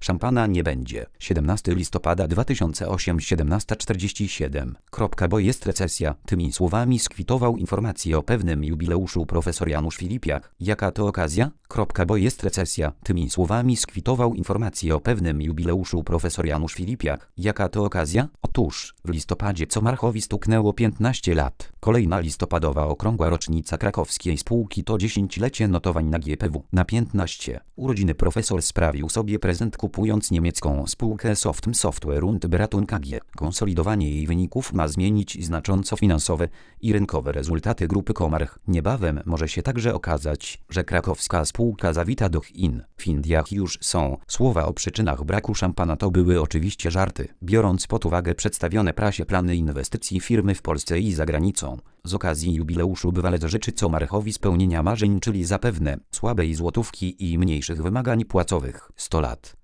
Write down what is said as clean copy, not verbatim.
Szampana nie będzie. 17 listopada 2008 17:47. Bo jest recesja. Tymi słowami skwitował informację o pewnym jubileuszu profesor Janusz Filipiak. Jaka to okazja? Bo jest recesja. Tymi słowami skwitował informację o pewnym jubileuszu profesor Janusz Filipiak. Jaka to okazja? Otóż w listopadzie Comarchowi stuknęło 15 lat. Kolejna listopadowa okrągła rocznica krakowskiej spółki to 10-lecie notowań na GPW. Na 15 urodziny profesor sprawił sobie prezent, kupując niemiecką spółkę Softem Software und Beratung AG. Konsolidowanie jej wyników ma zmienić znacząco finansowe i rynkowe rezultaty grupy Comarch. Niebawem może się także okazać, że krakowska spółka zawita do Chin. W Indiach już są. Słowa o przyczynach braku szampana to były oczywiście żarty, biorąc pod uwagę przedstawione prasie plany inwestycji firmy w Polsce i za granicą. Z okazji jubileuszu bywalec życzy Comarchowi spełnienia marzeń, czyli zapewne słabej złotówki i mniejszych wymagań płacowych. 100 lat.